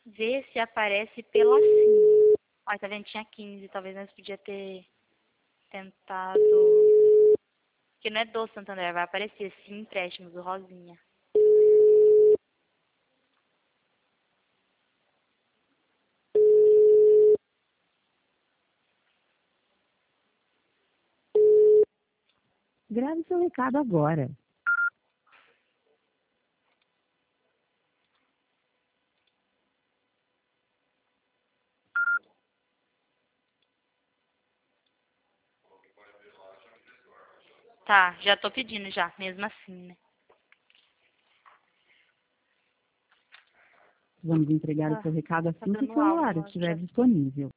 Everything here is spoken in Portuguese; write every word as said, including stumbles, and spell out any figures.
ver se aparece pela Sim. Olha, tá vendo? Tinha quinze. Talvez nós podia ter tentado... Porque não é do Santander, vai aparecer Sim Empréstimos, do Rosinha. Grave seu recado agora. Tá, já tô pedindo já, mesmo assim, né? Vamos entregar o Ah, seu recado tá assim que o dando aula, celular eu acho. estiver disponível.